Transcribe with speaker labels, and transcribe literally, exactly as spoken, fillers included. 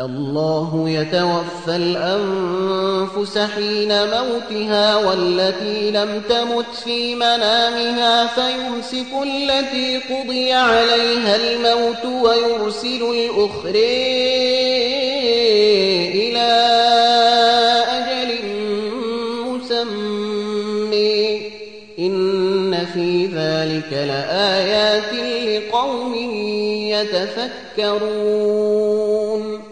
Speaker 1: الله يتوفى الأنفس حين موتها والتي لم تمت في منامها فيمسك التي قضي عليها الموت ويرسل الأخرى إلى أجل مسمى إن في ذلك لآيات لقوم يتفكرون